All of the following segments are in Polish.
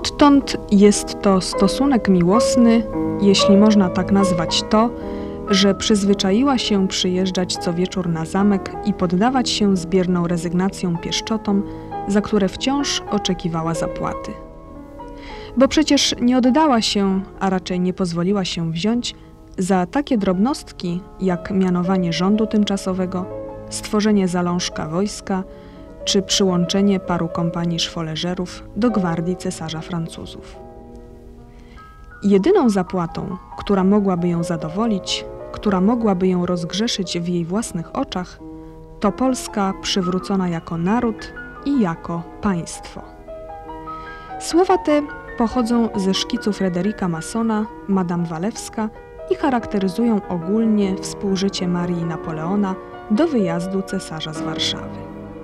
Odtąd jest to stosunek miłosny, jeśli można tak nazwać to, że przyzwyczaiła się przyjeżdżać co wieczór na zamek i poddawać się z bierną rezygnacją pieszczotom, za które wciąż oczekiwała zapłaty. Bo przecież nie oddała się, a raczej nie pozwoliła się wziąć za takie drobnostki jak mianowanie rządu tymczasowego, stworzenie zalążka wojska czy przyłączenie paru kompanii szwoleżerów do gwardii cesarza Francuzów. Jedyną zapłatą, która mogłaby ją zadowolić, która mogłaby ją rozgrzeszyć w jej własnych oczach, to Polska przywrócona jako naród i jako państwo. Słowa te pochodzą ze szkicu Fryderyka Massona, Madame Walewska i charakteryzują ogólnie współżycie Marii i Napoleona do wyjazdu cesarza z Warszawy.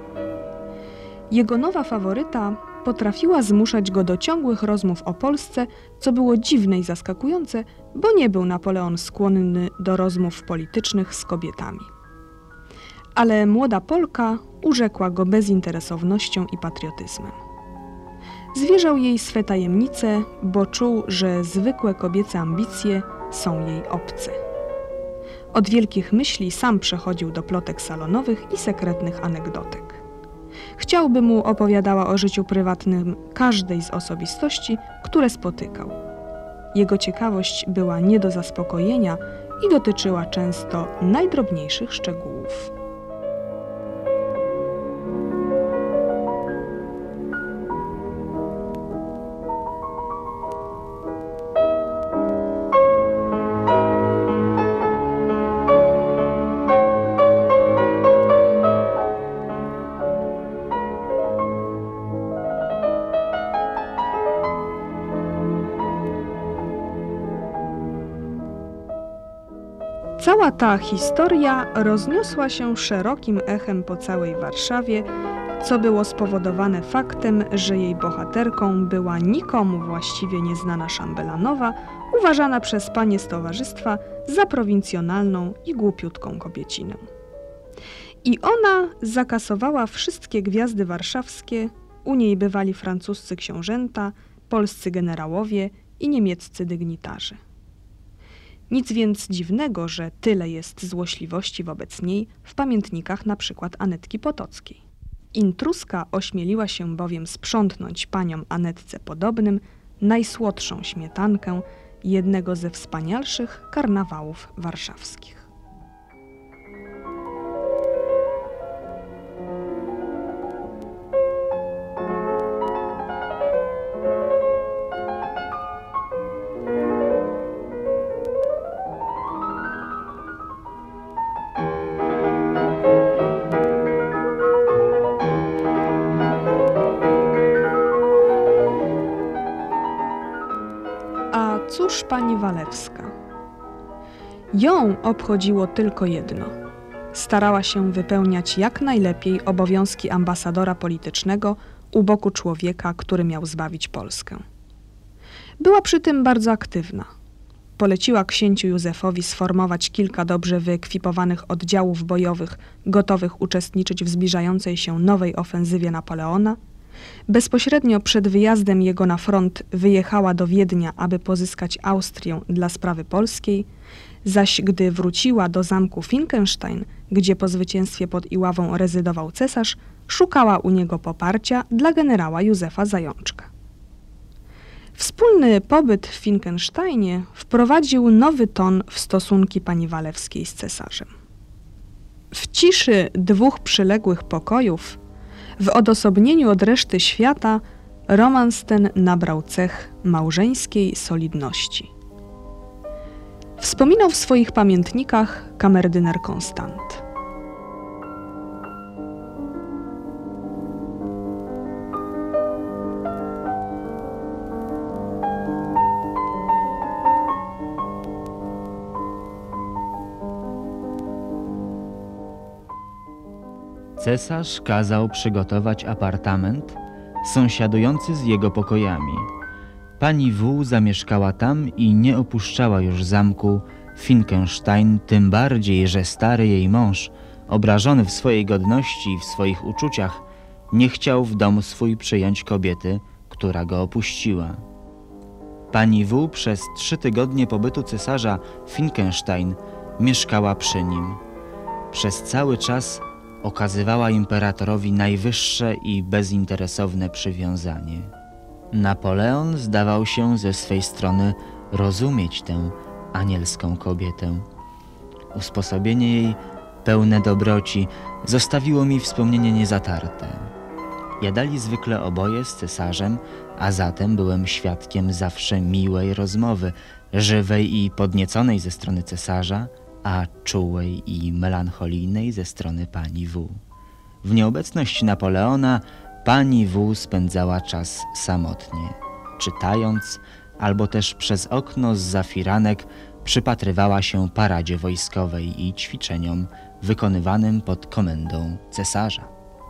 Jego nowa faworyta potrafiła zmuszać go do ciągłych rozmów o Polsce, co było dziwne i zaskakujące, bo nie był Napoleon skłonny do rozmów politycznych z kobietami. Ale młoda Polka urzekła go bezinteresownością i patriotyzmem. Zwierzał jej swe tajemnice, bo czuł, że zwykłe kobiece ambicje są jej obce. Od wielkich myśli sam przechodził do plotek salonowych i sekretnych anegdotek. Chciał, by mu opowiadała o życiu prywatnym każdej z osobistości, które spotykał. Jego ciekawość była nie do zaspokojenia i dotyczyła często najdrobniejszych szczegółów. Cała ta historia rozniosła się szerokim echem po całej Warszawie, co było spowodowane faktem, że jej bohaterką była nikomu właściwie nieznana szambelanowa, uważana przez panie z towarzystwa za prowincjonalną i głupiutką kobiecinę. I ona zakasowała wszystkie gwiazdy warszawskie, u niej bywali francuscy książęta, polscy generałowie i niemieccy dygnitarze. Nic więc dziwnego, że tyle jest złośliwości wobec niej w pamiętnikach na przykład Anetki Potockiej. Intruska ośmieliła się bowiem sprzątnąć paniom Anetce podobnym najsłodszą śmietankę jednego ze wspanialszych karnawałów warszawskich. Cóż pani Walewska? Ją obchodziło tylko jedno. Starała się wypełniać jak najlepiej obowiązki ambasadora politycznego u boku człowieka, który miał zbawić Polskę. Była przy tym bardzo aktywna. Poleciła księciu Józefowi sformować kilka dobrze wyekwipowanych oddziałów bojowych, gotowych uczestniczyć w zbliżającej się nowej ofensywie Napoleona. Bezpośrednio przed wyjazdem jego na front wyjechała do Wiednia, aby pozyskać Austrię dla sprawy polskiej, zaś gdy wróciła do zamku Finkenstein, gdzie po zwycięstwie pod Iławą rezydował cesarz, szukała u niego poparcia dla generała Józefa Zajączka. Wspólny pobyt w Finkensteinie wprowadził nowy ton w stosunki pani Walewskiej z cesarzem. W ciszy dwóch przyległych pokojów, w odosobnieniu od reszty świata, romans ten nabrał cech małżeńskiej solidności. Wspominał w swoich pamiętnikach kamerdyner Constant. Cesarz kazał przygotować apartament sąsiadujący z jego pokojami. Pani W. zamieszkała tam i nie opuszczała już zamku Finkenstein, tym bardziej, że stary jej mąż, obrażony w swojej godności i w swoich uczuciach, nie chciał w dom swój przyjąć kobiety, która go opuściła. Pani W. przez 3 tygodnie pobytu cesarza Finckenstein mieszkała przy nim. Przez cały czas okazywała imperatorowi najwyższe i bezinteresowne przywiązanie. Napoleon zdawał się ze swej strony rozumieć tę anielską kobietę. Usposobienie jej, pełne dobroci, zostawiło mi wspomnienie niezatarte. Jadali zwykle oboje z cesarzem, a zatem byłem świadkiem zawsze miłej rozmowy, żywej i podnieconej ze strony cesarza, a czułej i melancholijnej ze strony pani W. W nieobecność Napoleona pani W. spędzała czas samotnie, czytając, albo też przez okno zza firanek przypatrywała się paradzie wojskowej i ćwiczeniom wykonywanym pod komendą cesarza.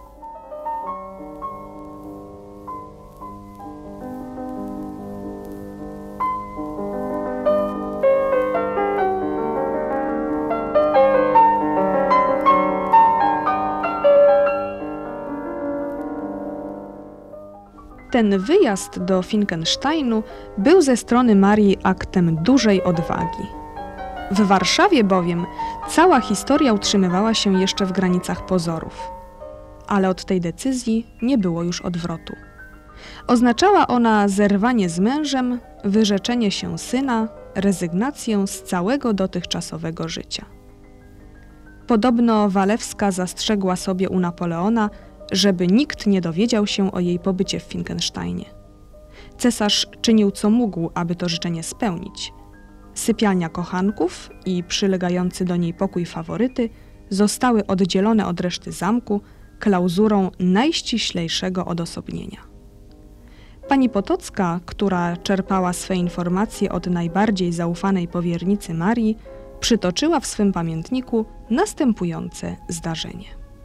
Ten wyjazd do Finckensteinu był ze strony Marii aktem dużej odwagi. W Warszawie bowiem cała historia utrzymywała się jeszcze w granicach pozorów. Ale od tej decyzji nie było już odwrotu. Oznaczała ona zerwanie z mężem, wyrzeczenie się syna, rezygnację z całego dotychczasowego życia. Podobno Walewska zastrzegła sobie u Napoleona, żeby nikt nie dowiedział się o jej pobycie w Finckensteinie. Cesarz czynił co mógł, aby to życzenie spełnić. Sypialnia kochanków i przylegający do niej pokój faworyty zostały oddzielone od reszty zamku klauzurą najściślejszego odosobnienia. Pani Potocka, która czerpała swe informacje od najbardziej zaufanej powiernicy Marii, przytoczyła w swym pamiętniku następujące zdarzenie.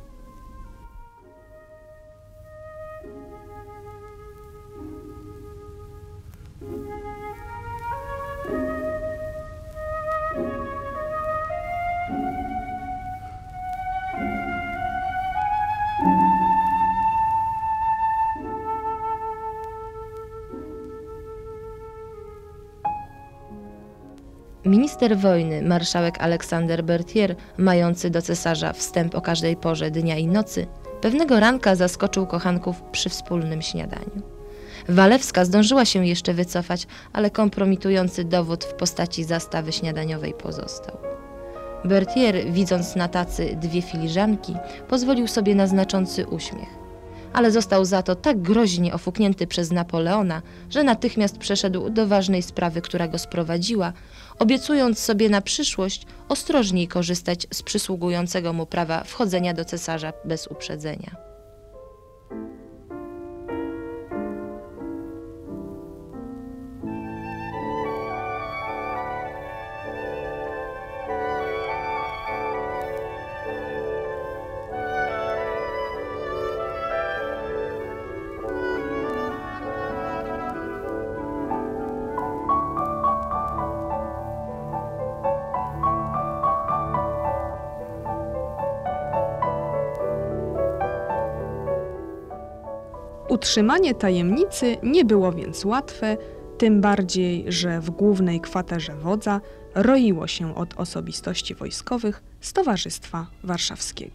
Minister wojny, marszałek Aleksander Berthier, mający do cesarza wstęp o każdej porze dnia i nocy, pewnego ranka zaskoczył kochanków przy wspólnym śniadaniu. Walewska zdążyła się jeszcze wycofać, ale kompromitujący dowód w postaci zastawy śniadaniowej pozostał. Berthier, widząc na tacy 2 filiżanki, pozwolił sobie na znaczący uśmiech. Ale został za to tak groźnie ofuknięty przez Napoleona, że natychmiast przeszedł do ważnej sprawy, która go sprowadziła, obiecując sobie na przyszłość ostrożniej korzystać z przysługującego mu prawa wchodzenia do cesarza bez uprzedzenia. Utrzymanie tajemnicy nie było więc łatwe, tym bardziej, że w głównej kwaterze wodza roiło się od osobistości wojskowych z Towarzystwa Warszawskiego.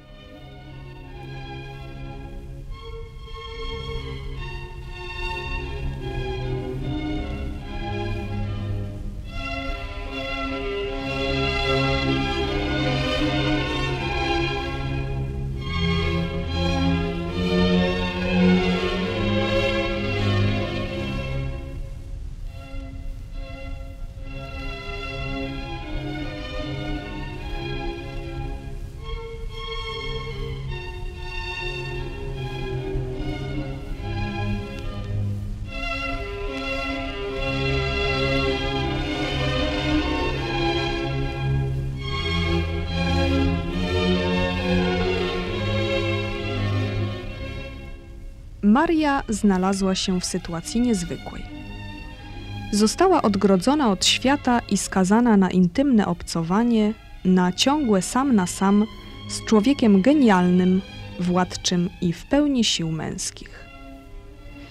Maria znalazła się w sytuacji niezwykłej. Została odgrodzona od świata i skazana na intymne obcowanie, na ciągłe sam na sam z człowiekiem genialnym, władczym i w pełni sił męskich.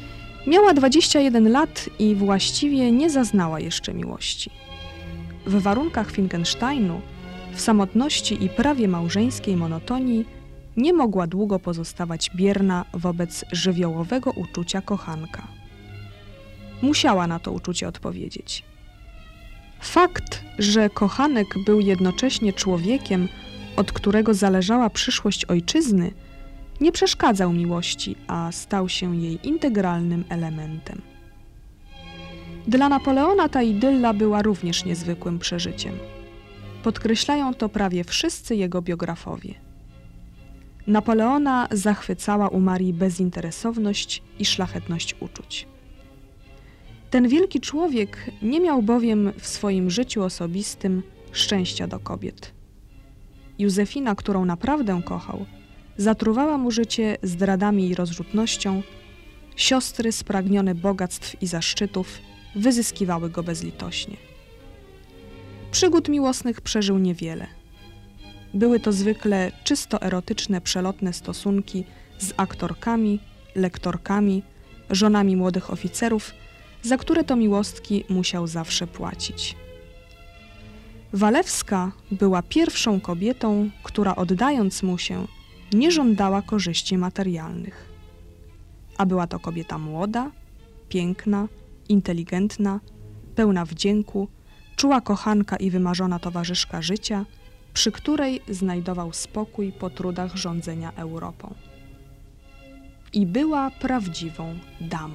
Miała 21 lat i właściwie nie zaznała jeszcze miłości. W warunkach Finkensteinu, w samotności i prawie małżeńskiej monotonii nie mogła długo pozostawać bierna wobec żywiołowego uczucia kochanka. Musiała na to uczucie odpowiedzieć. Fakt, że kochanek był jednocześnie człowiekiem, od którego zależała przyszłość ojczyzny, nie przeszkadzał miłości, a stał się jej integralnym elementem. Dla Napoleona ta idylla była również niezwykłym przeżyciem. Podkreślają to prawie wszyscy jego biografowie. Napoleona zachwycała u Marii bezinteresowność i szlachetność uczuć. Ten wielki człowiek nie miał bowiem w swoim życiu osobistym szczęścia do kobiet. Józefina, którą naprawdę kochał, zatruwała mu życie zdradami i rozrzutnością, siostry spragnione bogactw i zaszczytów wyzyskiwały go bezlitośnie. Przygód miłosnych przeżył niewiele. Były to zwykle czysto erotyczne, przelotne stosunki z aktorkami, lektorkami, żonami młodych oficerów, za które to miłostki musiał zawsze płacić. Walewska była pierwszą kobietą, która oddając mu się, nie żądała korzyści materialnych. A była to kobieta młoda, piękna, inteligentna, pełna wdzięku, czuła kochanka i wymarzona towarzyszka życia, przy której znajdował spokój po trudach rządzenia Europą. I była prawdziwą damą.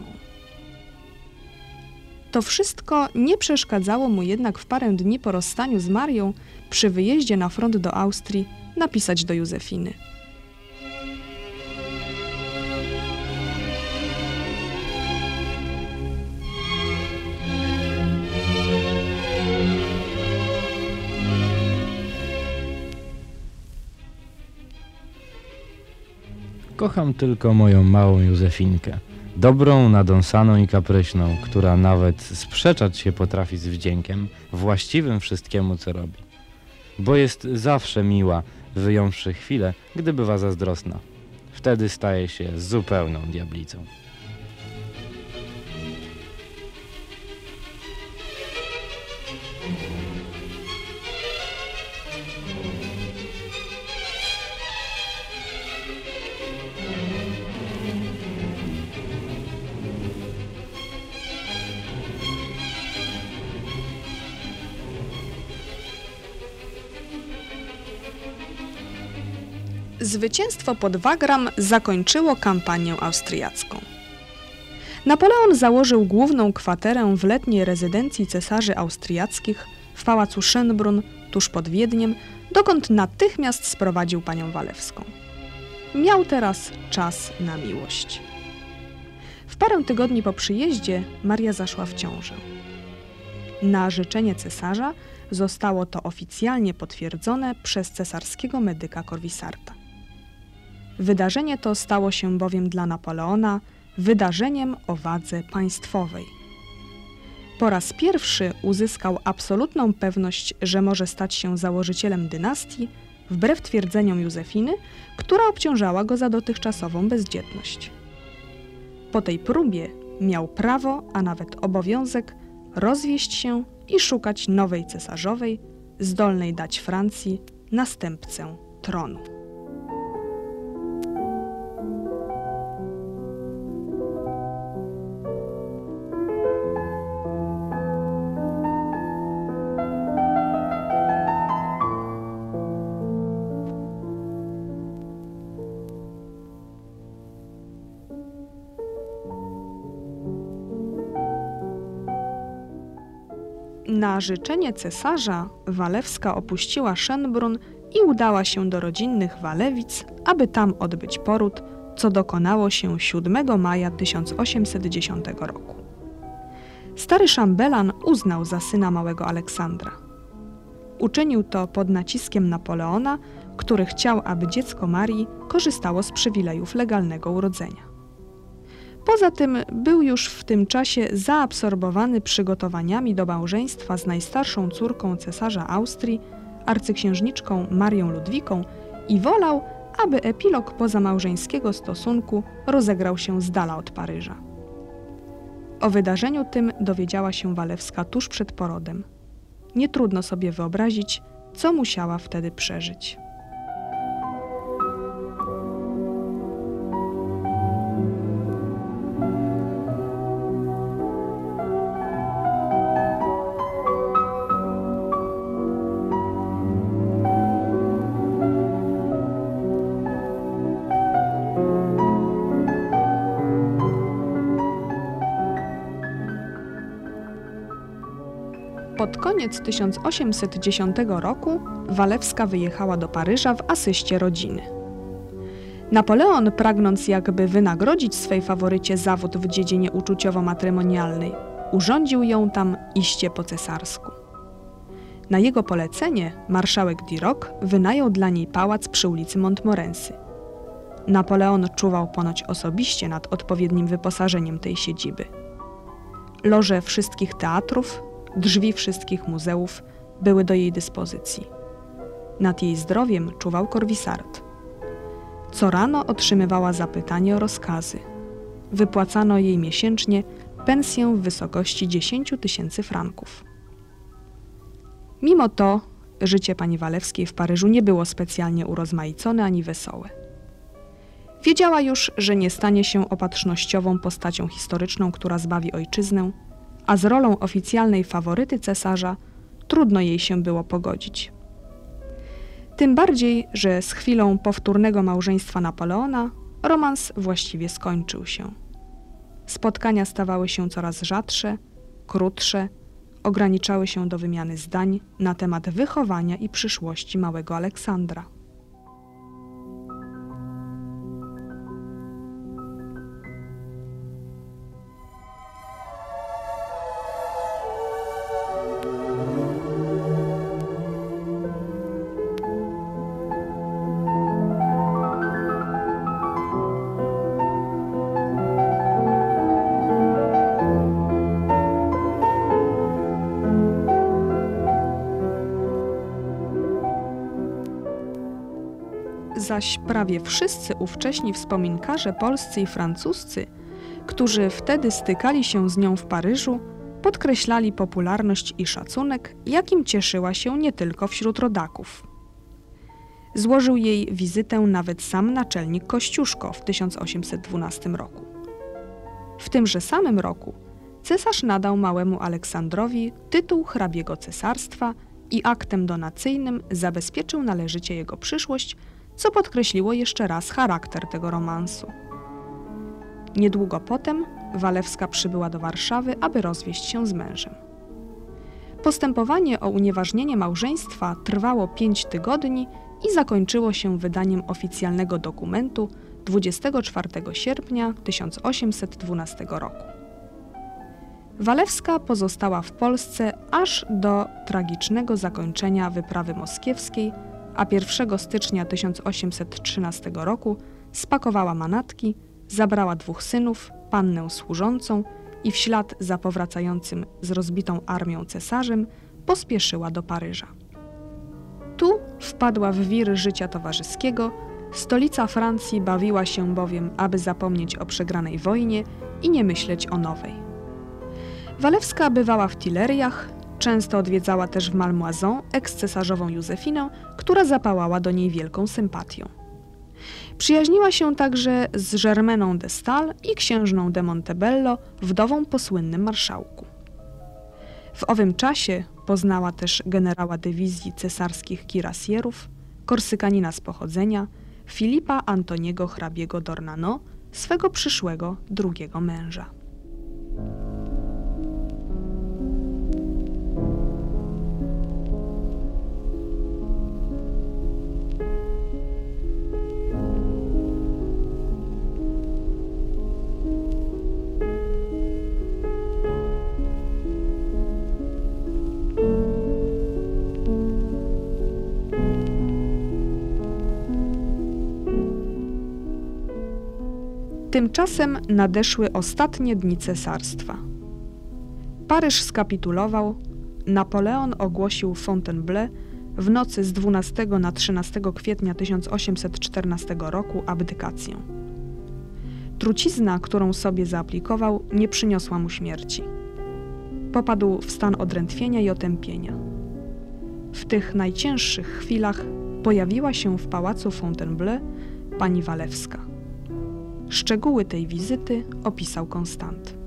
To wszystko nie przeszkadzało mu jednak w parę dni po rozstaniu z Marią przy wyjeździe na front do Austrii napisać do Józefiny. Kocham tylko moją małą Józefinkę. Dobrą, nadąsaną i kapryśną, która nawet sprzeczać się potrafi z wdziękiem, właściwym wszystkiemu, co robi. Bo jest zawsze miła, wyjąwszy chwilę, gdy bywa zazdrosna. Wtedy staje się zupełną diablicą. Zwycięstwo pod Wagram zakończyło kampanię austriacką. Napoleon założył główną kwaterę w letniej rezydencji cesarzy austriackich w pałacu Schönbrunn tuż pod Wiedniem, dokąd natychmiast sprowadził panią Walewską. Miał teraz czas na miłość. W parę tygodni po przyjeździe Maria zaszła w ciążę. Na życzenie cesarza zostało to oficjalnie potwierdzone przez cesarskiego medyka Corvisarta. Wydarzenie to stało się bowiem dla Napoleona wydarzeniem o wadze państwowej. Po raz pierwszy uzyskał absolutną pewność, że może stać się założycielem dynastii, wbrew twierdzeniom Józefiny, która obciążała go za dotychczasową bezdzietność. Po tej próbie miał prawo, a nawet obowiązek rozwieść się i szukać nowej cesarzowej, zdolnej dać Francji następcę tronu. Na życzenie cesarza Walewska opuściła Schönbrunn i udała się do rodzinnych Walewic, aby tam odbyć poród, co dokonało się 7 maja 1810 roku. Stary szambelan uznał za syna małego Aleksandra. Uczynił to pod naciskiem Napoleona, który chciał, aby dziecko Marii korzystało z przywilejów legalnego urodzenia. Poza tym był już w tym czasie zaabsorbowany przygotowaniami do małżeństwa z najstarszą córką cesarza Austrii, arcyksiężniczką Marią Ludwiką i wolał, aby epilog pozamałżeńskiego stosunku rozegrał się z dala od Paryża. O wydarzeniu tym dowiedziała się Walewska tuż przed porodem. Nie trudno sobie wyobrazić, co musiała wtedy przeżyć. Pod koniec 1810 roku Walewska wyjechała do Paryża w asyście rodziny. Napoleon, pragnąc jakby wynagrodzić swej faworycie zawód w dziedzinie uczuciowo-matrymonialnej, urządził ją tam iście po cesarsku. Na jego polecenie marszałek Duroc wynajął dla niej pałac przy ulicy Montmorency. Napoleon czuwał ponoć osobiście nad odpowiednim wyposażeniem tej siedziby. Loże wszystkich teatrów, drzwi wszystkich muzeów były do jej dyspozycji. Nad jej zdrowiem czuwał Corvisart. Co rano otrzymywała zapytanie o rozkazy. Wypłacano jej miesięcznie pensję w wysokości 10 000 franków. Mimo to życie pani Walewskiej w Paryżu nie było specjalnie urozmaicone ani wesołe. Wiedziała już, że nie stanie się opatrznościową postacią historyczną, która zbawi ojczyznę, a z rolą oficjalnej faworyty cesarza trudno jej się było pogodzić. Tym bardziej, że z chwilą powtórnego małżeństwa Napoleona romans właściwie skończył się. Spotkania stawały się coraz rzadsze, krótsze, ograniczały się do wymiany zdań na temat wychowania i przyszłości małego Aleksandra. Zaś prawie wszyscy ówcześni wspominkarze polscy i francuscy, którzy wtedy stykali się z nią w Paryżu, podkreślali popularność i szacunek, jakim cieszyła się nie tylko wśród rodaków. Złożył jej wizytę nawet sam naczelnik Kościuszko w 1812 roku. W tymże samym roku cesarz nadał małemu Aleksandrowi tytuł hrabiego cesarstwa i aktem donacyjnym zabezpieczył należycie jego przyszłość, co podkreśliło jeszcze raz charakter tego romansu. Niedługo potem Walewska przybyła do Warszawy, aby rozwieść się z mężem. Postępowanie o unieważnienie małżeństwa trwało 5 tygodni i zakończyło się wydaniem oficjalnego dokumentu 24 sierpnia 1812 roku. Walewska pozostała w Polsce aż do tragicznego zakończenia wyprawy moskiewskiej, a 1 stycznia 1813 roku spakowała manatki, zabrała 2 synów, pannę służącą i w ślad za powracającym z rozbitą armią cesarzem pospieszyła do Paryża. Tu wpadła w wir życia towarzyskiego, stolica Francji bawiła się bowiem, aby zapomnieć o przegranej wojnie i nie myśleć o nowej. Walewska bywała w Tuileriach, często odwiedzała też w Malmaison ekscesarzową Józefinę, która zapałała do niej wielką sympatią. Przyjaźniła się także z Germeną de Stael i księżną de Montebello, wdową po słynnym marszałku. W owym czasie poznała też generała dywizji cesarskich kirasjerów, korsykanina z pochodzenia, Filipa Antoniego hrabiego d'Ornano, swego przyszłego drugiego męża. Tymczasem nadeszły ostatnie dni cesarstwa. Paryż skapitulował, Napoleon ogłosił Fontainebleau w nocy z 12 na 13 kwietnia 1814 roku abdykację. Trucizna, którą sobie zaaplikował, nie przyniosła mu śmierci. Popadł w stan odrętwienia i otępienia. W tych najcięższych chwilach pojawiła się w pałacu Fontainebleau pani Walewska. Szczegóły tej wizyty opisał Constant.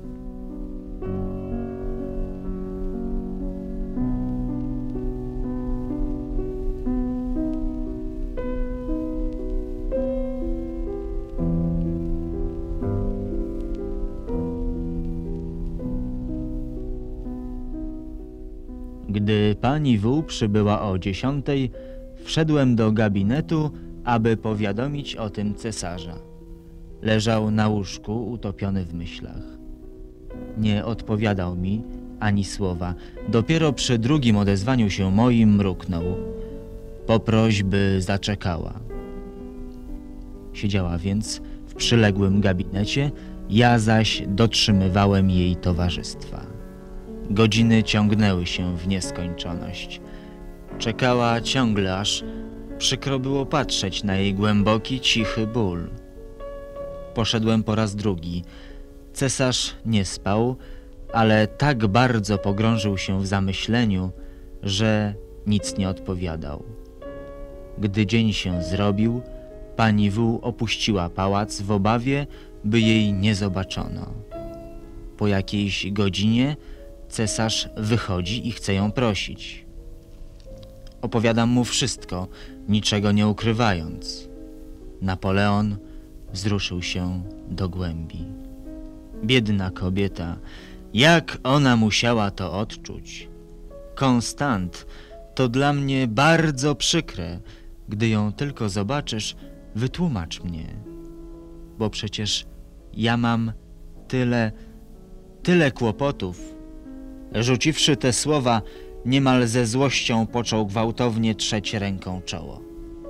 Gdy pani W. przybyła o 10:00, wszedłem do gabinetu, aby powiadomić o tym cesarza. Leżał na łóżku, utopiony w myślach. Nie odpowiadał mi ani słowa. Dopiero przy drugim odezwaniu się moim mruknął. Poproś, by zaczekała. Siedziała więc w przyległym gabinecie, ja zaś dotrzymywałem jej towarzystwa. Godziny ciągnęły się w nieskończoność. Czekała ciągle, aż przykro było patrzeć na jej głęboki, cichy ból. Poszedłem po raz drugi. Cesarz nie spał, ale tak bardzo pogrążył się w zamyśleniu, że nic nie odpowiadał. Gdy dzień się zrobił, pani W. opuściła pałac w obawie, by jej nie zobaczono. Po jakiejś godzinie cesarz wychodzi i chce ją prosić. Opowiadam mu wszystko, niczego nie ukrywając. Napoleon wzruszył się do głębi. Biedna kobieta, jak ona musiała to odczuć. Constant, to dla mnie bardzo przykre. Gdy ją tylko zobaczysz, wytłumacz mnie. Bo przecież ja mam tyle kłopotów. Rzuciwszy te słowa, niemal ze złością począł gwałtownie trzeć ręką czoło.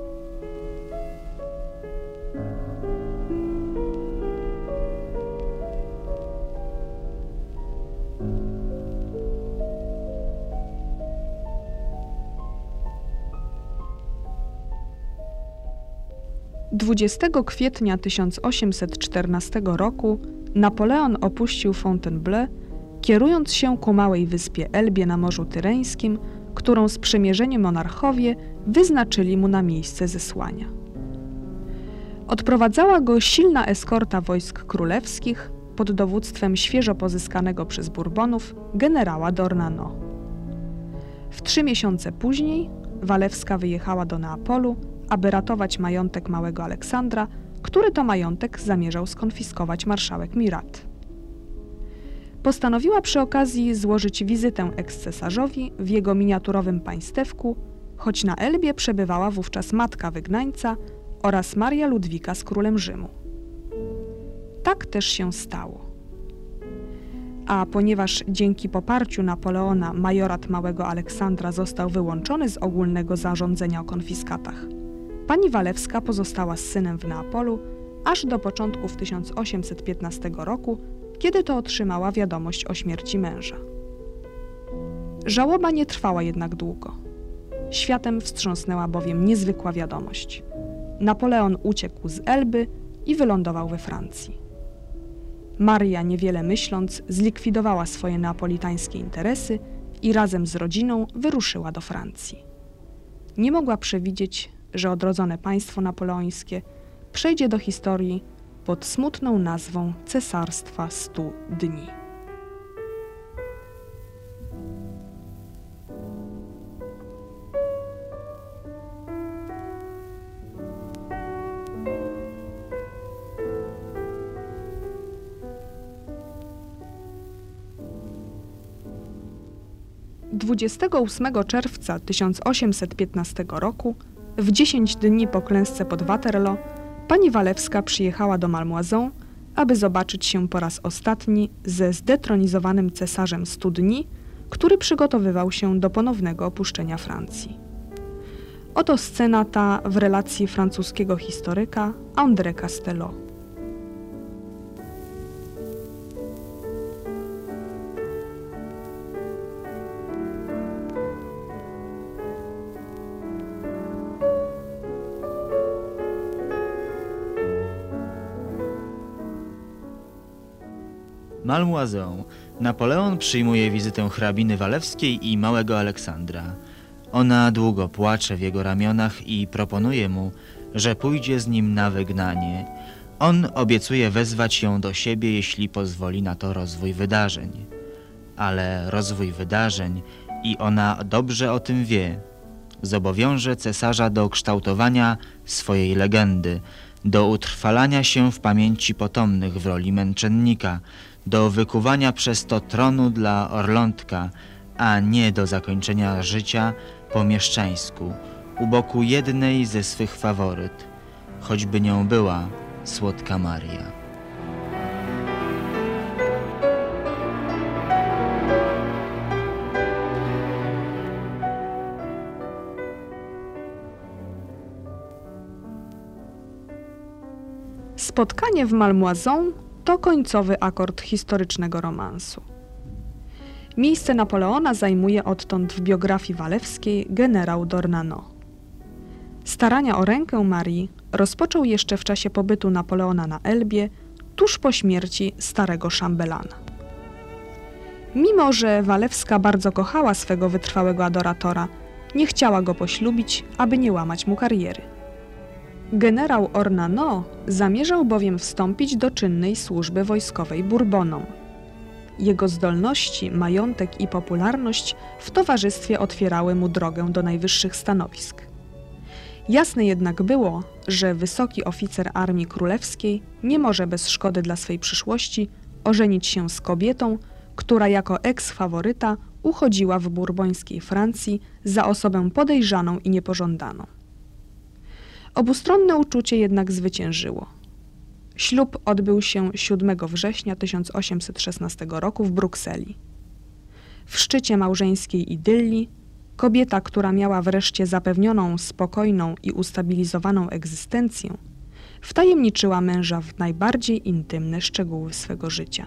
Dwudziestego kwietnia 1814 roku Napoleon opuścił Fontainebleau, kierując się ku małej wyspie Elbie na Morzu Tyreńskim, którą sprzymierzeni monarchowie wyznaczyli mu na miejsce zesłania. Odprowadzała go silna eskorta wojsk królewskich pod dowództwem świeżo pozyskanego przez Bourbonów generała d'Ornano. W 3 miesiące później Walewska wyjechała do Neapolu, aby ratować majątek małego Aleksandra, który to majątek zamierzał skonfiskować marszałek Murat. Postanowiła przy okazji złożyć wizytę ekscesarzowi w jego miniaturowym państewku, choć na Elbie przebywała wówczas matka wygnańca oraz Maria Ludwika z królem Rzymu. Tak też się stało. A ponieważ dzięki poparciu Napoleona majorat małego Aleksandra został wyłączony z ogólnego zarządzenia o konfiskatach, pani Walewska pozostała z synem w Neapolu aż do początków 1815 roku, kiedy to otrzymała wiadomość o śmierci męża. Żałoba nie trwała jednak długo. Światem wstrząsnęła bowiem niezwykła wiadomość. Napoleon uciekł z Elby i wylądował we Francji. Maria, niewiele myśląc, zlikwidowała swoje neapolitańskie interesy i razem z rodziną wyruszyła do Francji. Nie mogła przewidzieć, że odrodzone państwo napoleońskie przejdzie do historii pod smutną nazwą Cesarstwa 100 dni. Dwudziestego 8 czerwca 1815 roku, w 10 dni po klęsce pod Waterloo, pani Walewska przyjechała do Malmaison, aby zobaczyć się po raz ostatni ze zdetronizowanym cesarzem 100 dni, który przygotowywał się do ponownego opuszczenia Francji. Oto scena ta w relacji francuskiego historyka André Castelot. Malmoiselle, Napoleon przyjmuje wizytę hrabiny Walewskiej i małego Aleksandra. Ona długo płacze w jego ramionach i proponuje mu, że pójdzie z nim na wygnanie. On obiecuje wezwać ją do siebie, jeśli pozwoli na to rozwój wydarzeń. Ale rozwój wydarzeń, i ona dobrze o tym wie, zobowiąże cesarza do kształtowania swojej legendy, do utrwalania się w pamięci potomnych w roli męczennika, do wykuwania przez to tronu dla Orlątka, a nie do zakończenia życia po mieszczańsku, u boku jednej ze swych faworyt, choćby nią była słodka Maria. Spotkanie w Malmoiselle to końcowy akord historycznego romansu. Miejsce Napoleona zajmuje odtąd w biografii walewskiej generał d'Ornano. Starania o rękę Marii rozpoczął jeszcze w czasie pobytu Napoleona na Elbie, tuż po śmierci starego szambelana. Mimo że Walewska bardzo kochała swego wytrwałego adoratora, nie chciała go poślubić, aby nie łamać mu kariery. Generał Ornano zamierzał bowiem wstąpić do czynnej służby wojskowej Bourbonom. Jego zdolności, majątek i popularność w towarzystwie otwierały mu drogę do najwyższych stanowisk. Jasne jednak było, że wysoki oficer armii królewskiej nie może bez szkody dla swej przyszłości ożenić się z kobietą, która jako eks-faworyta uchodziła w bourbońskiej Francji za osobę podejrzaną i niepożądaną. Obustronne uczucie jednak zwyciężyło. Ślub odbył się 7 września 1816 roku w Brukseli. W szczycie małżeńskiej idylii kobieta, która miała wreszcie zapewnioną spokojną i ustabilizowaną egzystencję, wtajemniczyła męża w najbardziej intymne szczegóły swego życia.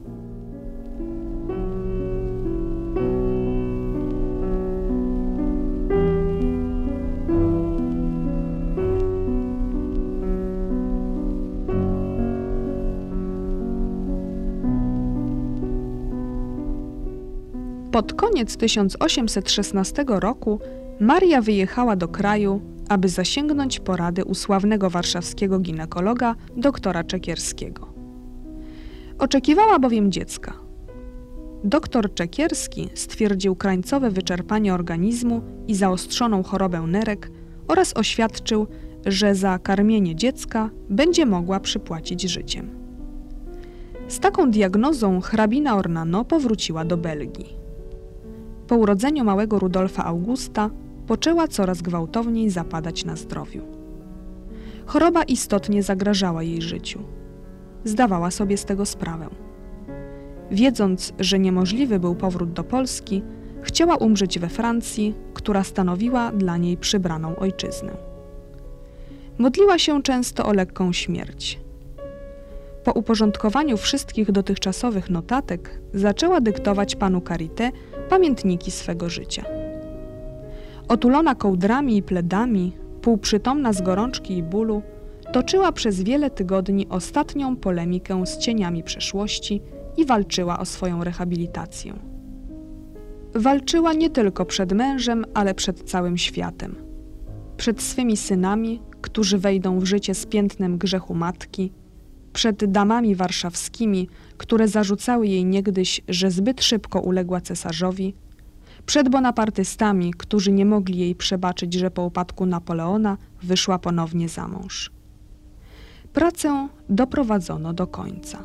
Pod koniec 1816 roku Maria wyjechała do kraju, aby zasięgnąć porady u sławnego warszawskiego ginekologa doktora Czekierskiego. Oczekiwała bowiem dziecka. Doktor Czekierski stwierdził krańcowe wyczerpanie organizmu i zaostrzoną chorobę nerek oraz oświadczył, że za karmienie dziecka będzie mogła przypłacić życiem. Z taką diagnozą hrabina Ornano powróciła do Belgii. Po urodzeniu małego Rudolfa Augusta poczęła coraz gwałtowniej zapadać na zdrowiu. Choroba istotnie zagrażała jej życiu. Zdawała sobie z tego sprawę. Wiedząc, że niemożliwy był powrót do Polski, chciała umrzeć we Francji, która stanowiła dla niej przybraną ojczyznę. Modliła się często o lekką śmierć. Po uporządkowaniu wszystkich dotychczasowych notatek zaczęła dyktować panu Carité pamiętniki swego życia. Otulona kołdrami i pledami, półprzytomna z gorączki i bólu, toczyła przez wiele tygodni ostatnią polemikę z cieniami przeszłości i walczyła o swoją rehabilitację. Walczyła nie tylko przed mężem, ale przed całym światem. Przed swymi synami, którzy wejdą w życie z piętnem grzechu matki, przed damami warszawskimi, które zarzucały jej niegdyś, że zbyt szybko uległa cesarzowi, przed bonapartystami, którzy nie mogli jej przebaczyć, że po upadku Napoleona wyszła ponownie za mąż. Pracę doprowadzono do końca.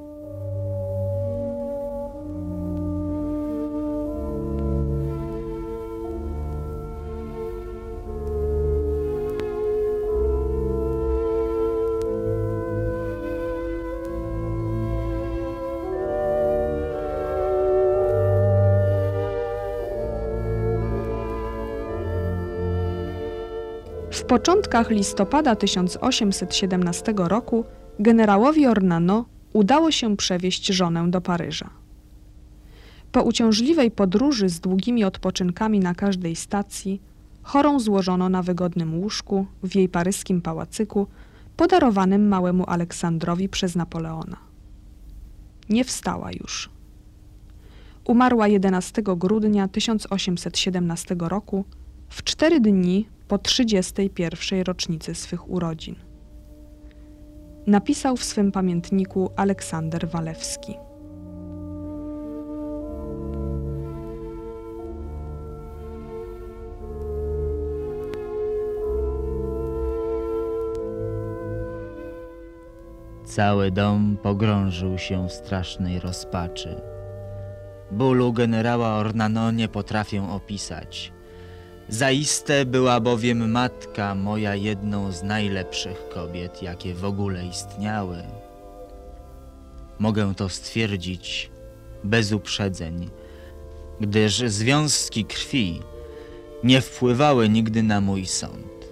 W początkach listopada 1817 roku generałowi Ornano udało się przewieźć żonę do Paryża. Po uciążliwej podróży z długimi odpoczynkami na każdej stacji, chorą złożono na wygodnym łóżku w jej paryskim pałacyku, podarowanym małemu Aleksandrowi przez Napoleona. Nie wstała już. Umarła 11 grudnia 1817 roku, w 4 dni po 31. rocznicy swych urodzin. Napisał w swym pamiętniku Aleksander Walewski. Cały dom pogrążył się w strasznej rozpaczy. Bólu generała Ornano nie potrafię opisać. Zaiste była bowiem matka moja jedną z najlepszych kobiet, jakie w ogóle istniały. Mogę to stwierdzić bez uprzedzeń, gdyż związki krwi nie wpływały nigdy na mój sąd.